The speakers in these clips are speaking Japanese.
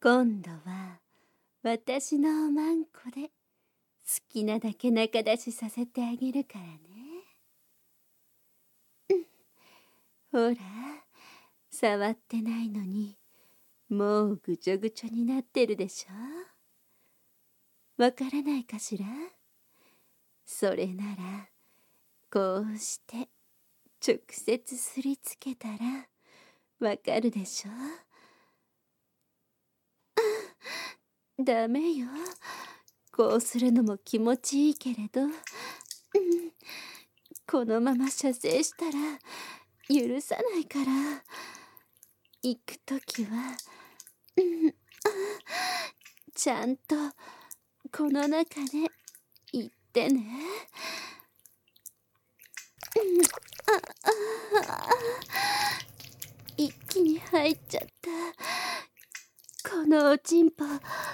今度は私のおまんこで好きなだけ仲出しさせてあげるからね。ほら、触ってないのにもうぐちょぐちょになってるでしょ。わからないかしら。それならこうして直接すりつけたらわかるでしょ。ダメよ。こうするのも気持ちいいけれど、このまま射精したら許さないから。行くときは、ちゃんとこの中で行ってね。一気に入っちゃった。このおちんぽ、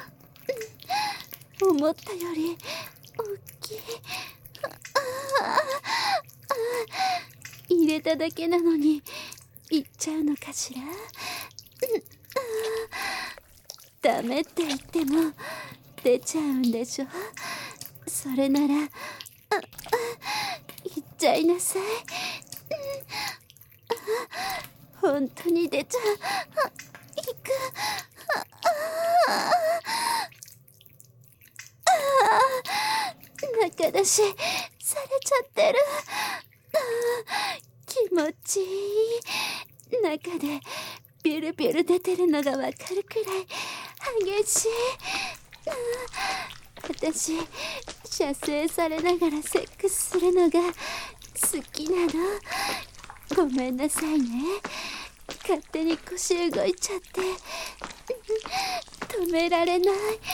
思ったより大きい。入れただけなのに行っちゃうのかしら。ダメって言っても出ちゃうんでしょ。それなら行っちゃいなさい。本当に出ちゃう。行く。中出しされちゃってる。気持ちいい。中でビュルビュル出てるのがわかるくらい激しい。私、射精されながらセックスするのが好きなの。ごめんなさいね。勝手に腰動いちゃって止められない。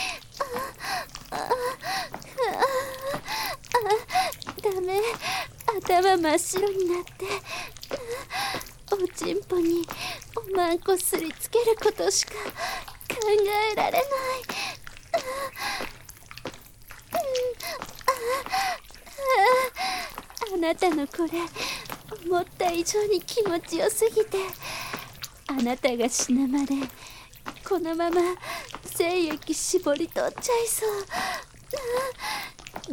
ダメ。頭真っ白になっておちんぽにおまんこすりつけることしか考えられない。あなたのこれ思った以上に気持ちよすぎて、あなたが死ぬまでこのまま精液絞り取っちゃいそう。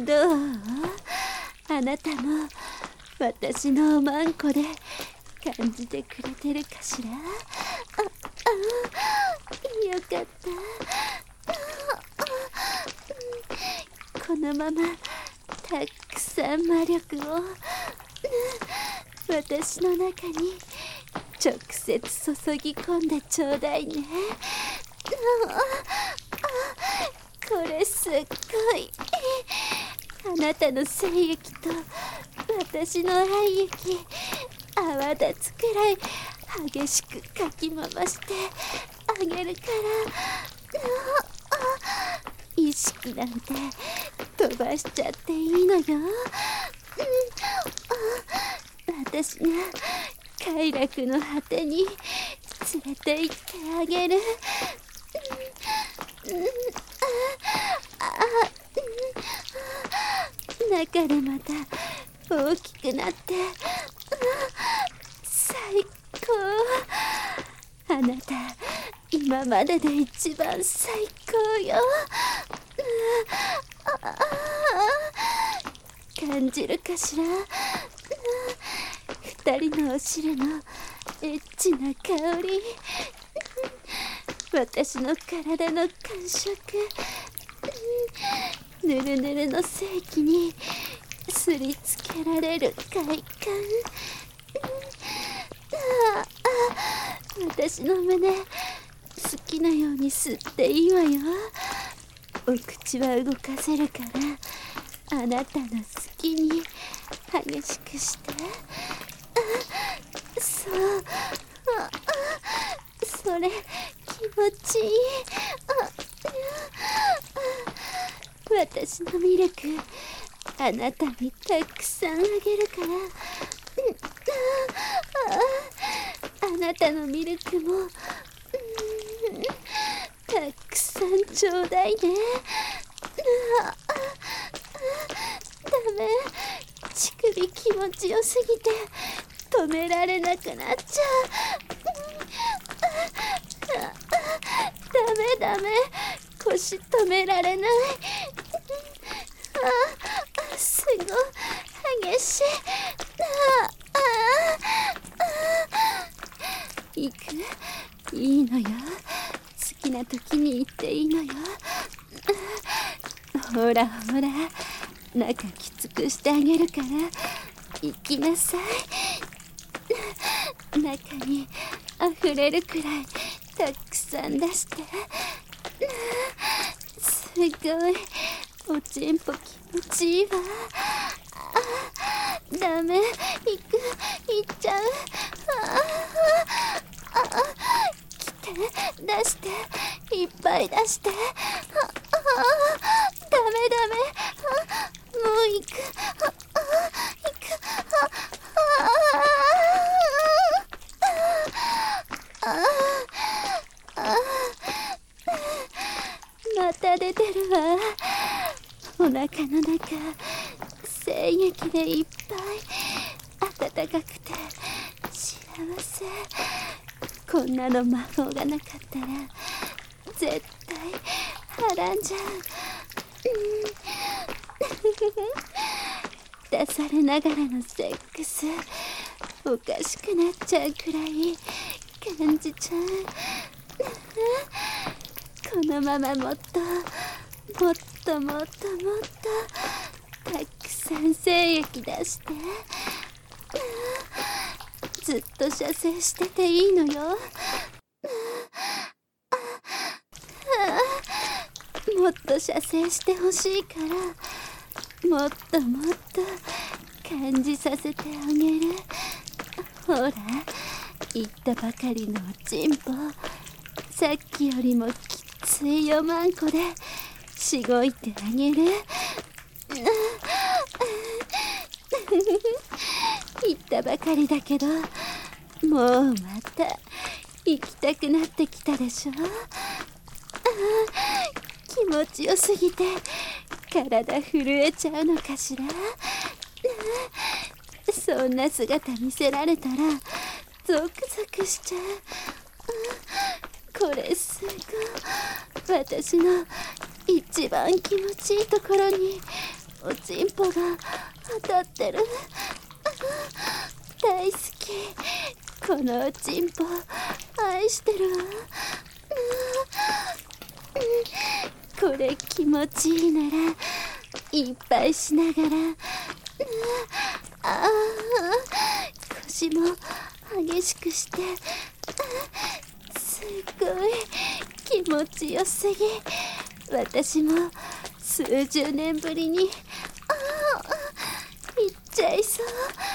どう？あなたも私のおまんこで感じてくれてるかしら。よかった。このままたくさん魔力を私の中に直接注ぎ込んでちょうだいね。これすっごい。あなたの精液と私の愛液泡立つくらい激しくかき回してあげるから。意識なんて飛ばしちゃっていいのよ。私が快楽の果てに連れて行ってあげる。中でまた大きくなって最高。あなた今までで一番最高よ。感じるかしら。二人のお汁のエッチな香り。私の体の感触。ぬるぬるの精液にすりつけられる快感。私の胸好きなように吸っていいわよ。お口は動かせるからあなたの好きに激しくして。そう。それ気持ちいい。私のミルクあなたにたくさんあげるから。あなたのミルクもたくさんちょうだいね。ダメ。乳首気持ちよすぎて止められなくなっちゃう。ダダメ、腰止められない。すごい激しい。行く？いいのよ、好きな時に行っていいのよ。ほらほら、中きつくしてあげるから行きなさい。中に溢れるくらいたくさん出して。すごい、おちんぽ気持ちいいわ。ダメ、行っちゃう。来て、出して、いっぱい出して。ダメダメ、もう行く。また出てるわ。お腹の中、精液でいっぱい、暖かくて幸せ。こんなの魔法がなかったら絶対はらんじゃう。出されながらのセックス、おかしくなっちゃうくらい感じちゃう。このままもっともっともっともっとたくさん精液出して、ずっと射精してていいのよ。もっと射精してほしいから、もっともっと感じさせてあげる。ほら、言ったばかりのおちんぽ、さっきよりもきついよまんこでしごいてあげる。言ったばかりだけど、もうまた行きたくなってきたでしょ。気持ちよすぎて体震えちゃうのかしら。そんな姿見せられたらゾクゾクしちゃう。これすごい、私の一番気持ちいいところにおちんぽが当たってる。大好き、このおちんぽ愛してるわ。これ気持ちいいならいっぱいしながら、腰も激しくして、すごい気持ちよすぎ、私も数十年ぶりに行っちゃいそう。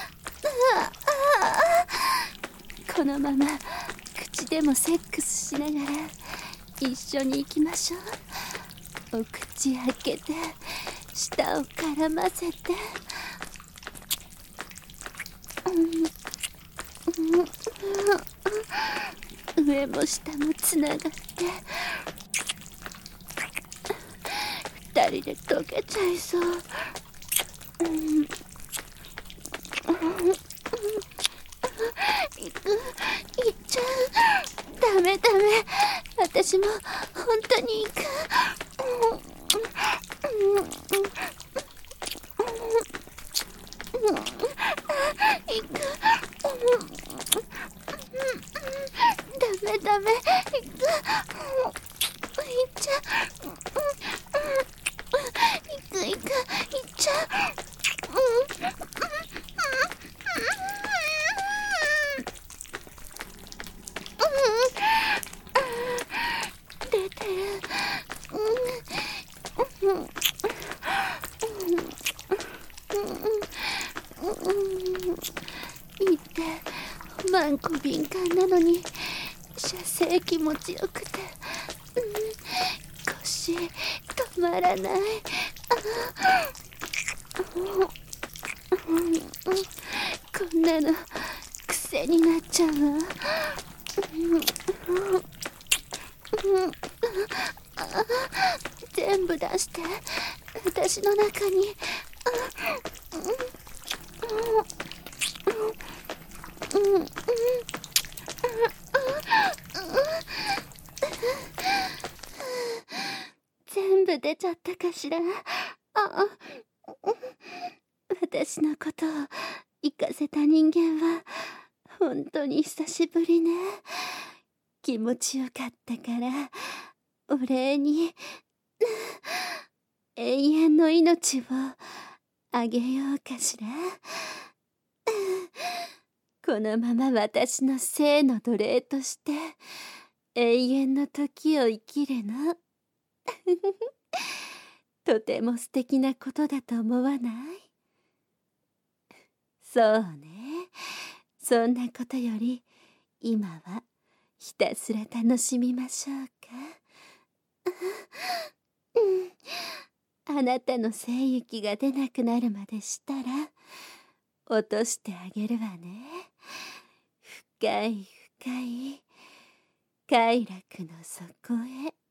このまま口でもセックスしながら一緒に行きましょう。お口開けて舌を絡ませて、上も下もつながって、二人で溶けちゃいそう。行っちゃう。ダメダメ、私も本当に行く。行く。ダメダメ、行く。行っちゃう。行く行く、行っちゃう。出てる。いいって、マンコ敏感なのに射精気持ちよくて、腰止まらない。こんなの癖になっちゃうわ。全部出して、私の中に。 ちゃったかしら。私のことを行かせた人間は本当に久しぶりね。気持ちよかったからお礼に永遠の命をあげようかしら。このまま私の生の奴隷として永遠の時を生きるの。とても素敵なことだと思わない？そうね。そんなことより今はひたすら楽しみましょうか。あなたの精液が出なくなるまでしたら落としてあげるわね。深い深い快楽の底へ。